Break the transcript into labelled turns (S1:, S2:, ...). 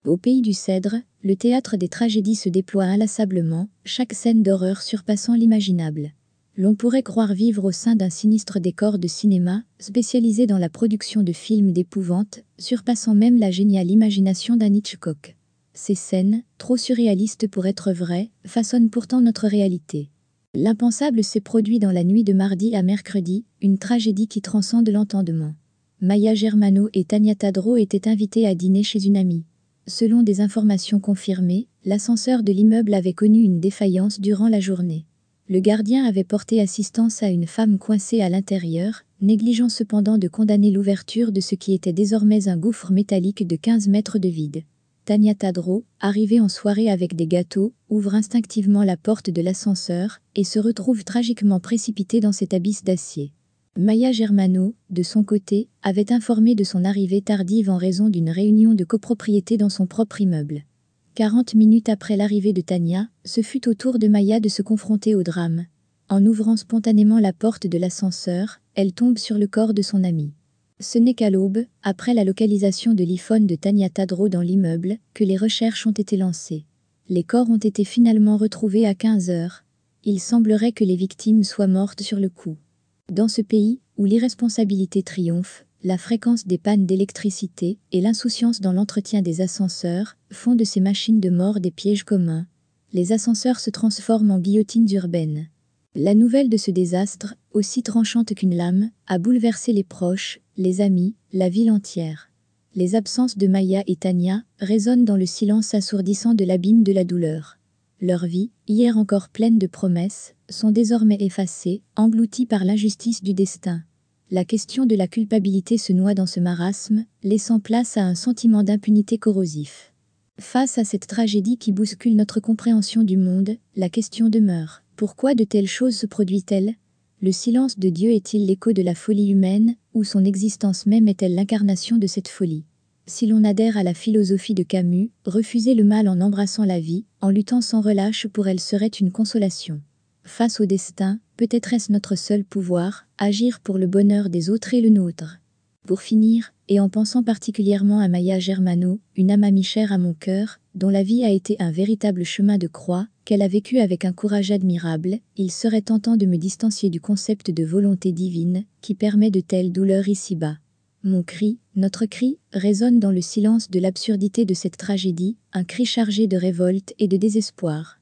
S1: Au pays du Cèdre, le théâtre des tragédies se déploie inlassablement, chaque scène d'horreur surpassant l'imaginable. L'on pourrait croire vivre au sein d'un sinistre décor de cinéma, spécialisé dans la production de films d'épouvante, surpassant même la géniale imagination d'un Hitchcock. Ces scènes, trop surréalistes pour être vraies, façonnent pourtant notre réalité. L'impensable s'est produit dans la nuit de mardi à mercredi, une tragédie qui transcende l'entendement. Maya Germano et Tania Tadro étaient invitées à dîner chez une amie. Selon des informations confirmées, l'ascenseur de l'immeuble avait connu une défaillance durant la journée. Le gardien avait porté assistance à une femme coincée à l'intérieur, négligeant cependant de condamner l'ouverture de ce qui était désormais un gouffre métallique de 15 mètres de vide. Tania Tadro, arrivée en soirée avec des gâteaux, ouvre instinctivement la porte de l'ascenseur et se retrouve tragiquement précipitée dans cet abysse d'acier. Maya Germano, de son côté, avait informé de son arrivée tardive en raison d'une réunion de copropriété dans son propre immeuble. 40 minutes après l'arrivée de Tania, ce fut au tour de Maya de se confronter au drame. En ouvrant spontanément la porte de l'ascenseur, elle tombe sur le corps de son amie. Ce n'est qu'à l'aube, après la localisation de l'iPhone de Tania Tadro dans l'immeuble, que les recherches ont été lancées. Les corps ont été finalement retrouvés à 15 heures. Il semblerait que les victimes soient mortes sur le coup. Dans ce pays, où l'irresponsabilité triomphe, la fréquence des pannes d'électricité et l'insouciance dans l'entretien des ascenseurs font de ces machines de mort des pièges communs. Les ascenseurs se transforment en guillotines urbaines. La nouvelle de ce désastre, aussi tranchante qu'une lame, a bouleversé les proches, les amis, la ville entière. Les absences de Maya et Tania résonnent dans le silence assourdissant de l'abîme de la douleur. Leurs vies, hier encore pleines de promesses, sont désormais effacées, englouties par l'injustice du destin. La question de la culpabilité se noie dans ce marasme, laissant place à un sentiment d'impunité corrosif. Face à cette tragédie qui bouscule notre compréhension du monde, la question demeure. Pourquoi de telles choses se produisent-elles ? Le silence de Dieu est-il l'écho de la folie humaine, ou son existence même est-elle l'incarnation de cette folie ? Si l'on adhère à la philosophie de Camus, refuser le mal en embrassant la vie, en luttant sans relâche pour elle serait une consolation. Face au destin, peut-être est-ce notre seul pouvoir, agir pour le bonheur des autres et le nôtre. Pour finir, et en pensant particulièrement à Maya Germano, une âme amie chère à mon cœur, dont la vie a été un véritable chemin de croix, qu'elle a vécu avec un courage admirable, il serait tentant de me distancier du concept de volonté divine, qui permet de telles douleurs ici-bas. Mon cri, notre cri, résonne dans le silence de l'absurdité de cette tragédie, un cri chargé de révolte et de désespoir.